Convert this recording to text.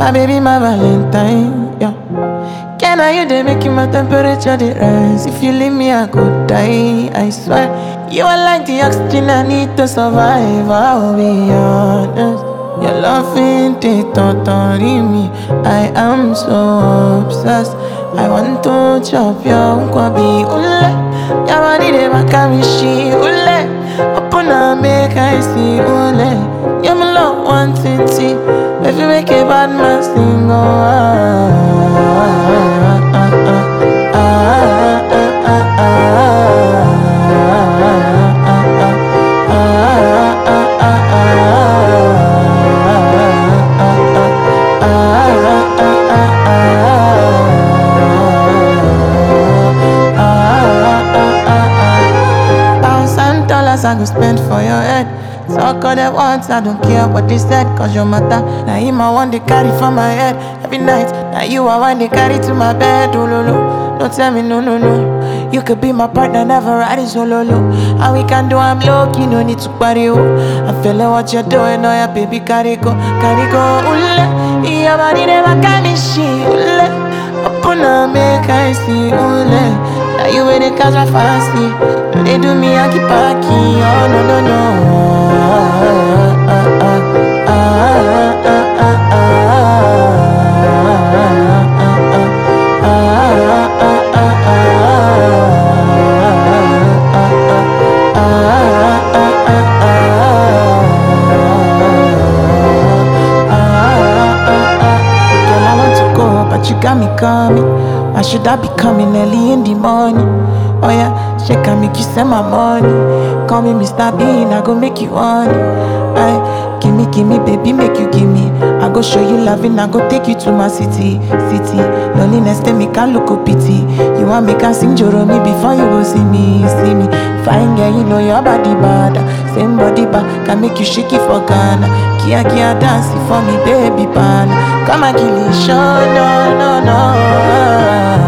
My baby, my Valentine, yeah. Can I you they making my temperature they rise? If you leave me, I could die. I swear, you are like the oxygen I need to survive. I'll be honest. Your loving they totally me. I am so obsessed. I want to chop your kwabi ule. Your body they make me she ule. Open up make I see ule. You're my love one thing see. If you make a bad man sing $1,000 I go spend for your head. Talk all that once, I don't care what they said. Cause your matter, now him I want to carry for my head. Every night, now you I want to carry to my bed. Oh, lo, lo. Don't tell me no, no, no. You could be my partner, never riding solo, low. And we can do I'm low key, no need to party, oh. I'm feeling what you're doing, oh yeah, baby, carry go, ule. Your body never got me, she, ule. Open up, make I see, ule. Now you with the catch my fancy. No, they do me, I keep packing. Oh, no, no, no. Girl, I want to go, but you got me coming. Why should I be coming early in the morning? Oh yeah, she can make you send my money. Call me Mr. Bean, I go make you honey. Aye, gimme, baby, make you gimme. I go show you loving, I go take you to my city. Loneliness, they make I look up pity. You want me can sing Joromi before you go see me. Fine girl, you know your body bad. Same body bad, can make you shake it for Ghana. Kia dancing for me, baby pan. Come and kill it, show, no, no, no.